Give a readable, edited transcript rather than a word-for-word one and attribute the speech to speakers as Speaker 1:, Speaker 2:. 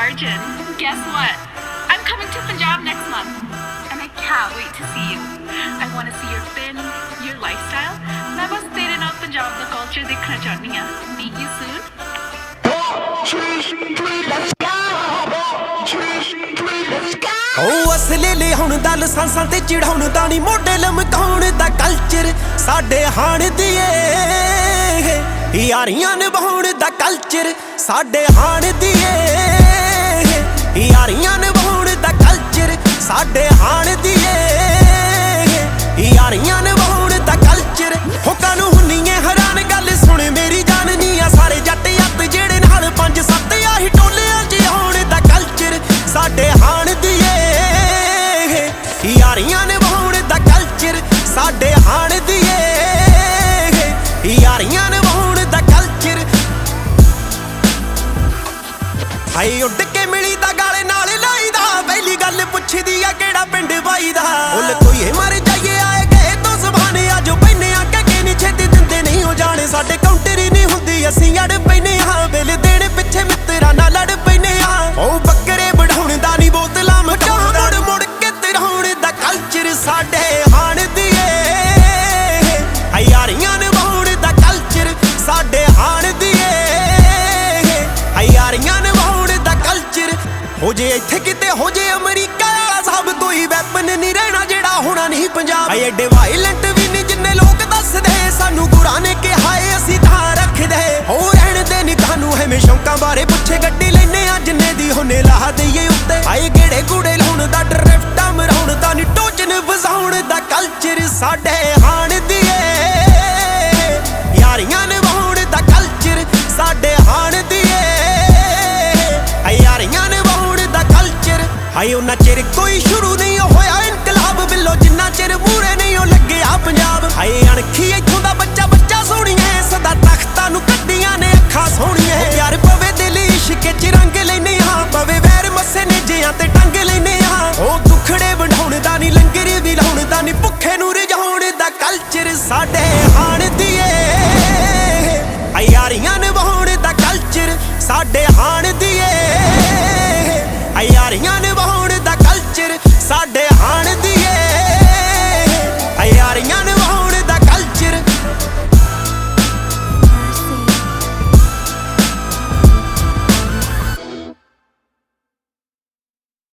Speaker 1: virgin. Guess what? I'm coming to Punjab next month. And I can't wait to see you. I want to see your fin, your lifestyle. मैं बस तेरे नाल पंजाब दा culture देखना चाहनी हां. Meet you soon.
Speaker 2: ਉਹ ਅਸਲੇ ਲਿਆਉਣ ਦਾ ਲਸਾਂਸਾਂ ਤੇ ਚੜਾਉਣ ਦਾ ਨਹੀਂ ਮੋਢੇ ਲਮਕਾਉਣ ਦਾ ਕਲਚਰ ਸਾਡੇ ਹਾਣ ਦੀ ਏ ਯਾਰੀਆਂ ਨਿਭਾਉਣ ਦਾ ਕਲਚਰ ਸਾਡੇ ਹਾਣ ਦੀ ਏ ਯਾਰੀਆਂ ਨਿਭਾਉਣ ਦਾ ਕਲਚਰ ਸਾਡੇ ਹਾਣ ਦੀ ਏ ਯਾਰੀਆਂ ਨਿਭਾਉਣ ਦਾ ਕਲਚਰ ਹੋ ਕਾਨੂੰ ਹੁੰਨੀ ਏ ਹੈਰਾਨ ਗੱਲ ਸੁਣ ਮੇਰੀ ਜਾਨ ਨੀ ਆ ਸਾਰੇ ਜੱਟ ਅੱਤ ਜਿਹੜੇ ਨਾਲ 5-7 ਆਹੀ ਟੋਲਿਆਂ 'ਚ ਆਉਣ ਦਾ ਕਲਚਰ ਸਾਡੇ ਹਾਣ ਦੀ ਯਾਰੀਆਂ ਨਿਭਾਉਣ ਦਾ ਕਲਚਰ ਸਾਡੇ ਹਾਣ ਦੀ ਯਾਰੀਆਂ ਨਿਭਾਉਣ ਦਾ ਕਲਚਰ ਹਾਏ ਉੱਡ ਕੇ ਮਿਲੀ ਦਾ ਗਾਲੇ ਨਾਲ ਲਾਈਦਾ ਪਹਿਲੀ ਗੱਲ ਪੁੱਛਦੀ ਆ ਕਿਹੜਾ ਪਿੰਡ ਬਾਈ ਦਾ ਉਲ ਕੋਈਏ ਮਰ ਜਾਈਏ ਆਏ ਗਏ ਤੋਂ ਜ਼ਬਾਨੇ ਆਜੋ ਪੈਨੇ ਆ ਕਿ ਨਹੀਂ ਛੇਤੀ ਦਿੰਦੇ ਨਹੀਂ ਹੋ ਜਾਣੇ ਸਾਡੇ ਕਾਊਂਟਰ ਹੀ ਨਹੀਂ ਹੁੰਦੀ ਅਸੀਂ ਅੜ ਪੈਨੇ ਹਾਂ ਵੇਲੇ ਦੇਣ ਪਿੱਛੇ ਮਿੱਤਰਾਂ ਨਾਲ ਲੜ ਪੈਨੇ ਆ ਉਹ ਬੱਕਰੇ ਵਢਾਉਣ ਦਾ ਨਹੀਂ ਬੋਤਲਾਂ ਮਟਾਉਣ ਮੁੜ ਮੁੜ ਕੇ ਤਰਾਉਣ ਦਾ ਕਲਚਰ ਸਾਡੇ ਹਾਣ ਦੀ ਏ ਯਾਰੀਆਂ ਨਿਭਾਉਣ ਦਾ ਕਲਚਰ ਸਾਡੇ ਹਾਣ ਦੀ ਏ ਯਾਰੀਆਂ ਨਿਭਾਉਣ ਦਾ ਕਲਚਰ ਹੋ ਜੇ ਇੱਥੇ ਕਿਤੇ ਹੋ ਜੇ ਅਮਰੀਕਾ ਵਾਲਾ ਸਭ ਕੋਈ ਵੈਪਨ ਨਹੀਂ ਰਹਿਣਾ ਜਿਹੜਾ ਹੋਣਾ ਨਹੀਂ ਪੰਜਾਬ ਐਡੇ ਵਾਇਲੈਂਟ ਵੀ ਨਹੀਂ ਜਿੰਨੇ ਲੋਕ ਦੱਸਦੇ ਸਾਨੂੰ ਗੁਰਾਂ ਨੇ ਕਿਹਾ ਏ ਅਸੀਂ ਤਾਂ ਰੱਖਦੇ ਹੋ ਰਹਿਣ ਦੇ ਨਹੀਂ ਤੁਹਾਨੂੰ ਐਵੇਂ ਸ਼ੌਂਕਾਂ ਬਾਰੇ ਪੁੱਛੇ ਗੱਡੀ ਲੈਨੇ ਆ ਜਿੰਨੇ ਦੀ ਹੋਨੇ ਲਾ ਦਈਏ ਉੱਤੇ ਆਏ ਗੇੜੇ ਗੂੜੇ ਲਾਉਣ ਦਾ ਡਰਿਫਟਾਂ ਮਰਾਉਣ ਦਾ ਨਹੀਂ ਟੋਚਨ ਵਜਾਉਣ ਦਾ ਕਲਚਰ ਸਾਡੇ ਹਾਣ ਦੀ ਏ ਯਾਰੀਆਂ ਨਿਭਾਉਣ ਦਾ ਕਲਚਰ ਸਾਡੇ ਹਾਣ ਦੀ ਏ ਯਾਰੀਆਂ ਨਿਭਾਉਣ ਦਾ ਕਲਚਰ ਹਾਏ ਉਹਨਾਂ ਚਿਰ ਕੋਈ ਸ਼ੁਰੂ ਨਹੀਂ ਹੋਇਆ ਇਨਕਲਾਬ ਬਿੱਲੋ ਜਿੰਨਾ ਚਿਰ ਮੂਰੇ ਨਹੀਂ ਉਹ ਲੱਗਿਆ ਪੰਜਾਬ ਹਾਏ ਅਣਖੀ ਇੱਥੋਂ ਦਾ ਬੱਚਾ ਬੱਚਾ ਸੋਹਣੀਏ ਸਦਾ ਤਖਤਾਂ ਨੂੰ ਕੱਢੀਆਂ ਨੇ ਅੱਖਾਂ ਸੋਹਣੀਏ ਯਾਰ ਪਵੇ ਦਿਲ ਇਸ਼ਕ ਚ ਰੰਗ ਲੈਨੇ ਹਾਂ ਪਵੇ ਵੈਰ ਮੱਸੇ ਨੇਜਿਆਂ ਤੇ ਟੰਗ ਲੈਨੇ ਹਾਂ ਉਹ ਦੁਖੜੇ ਵੰਡਾਉਣ ਦਾ ਨਹੀਂ ਲੰਗਰ ਵੀ ਲਾਉਣ ਦਾ ਨਹੀਂ ਭੁੱਖੇ ਨੂੰ ਰਜਾਉਣ ਦਾ ਕਲਚਰ ਸਾਡੇ ਹਾਣ ਦੀ ਏ ਯਾਰੀਆਂ ਨਿਭਾਉਣ ਦਾ ਕਲਚਰ ਸਾਡੇ ਹਾਣ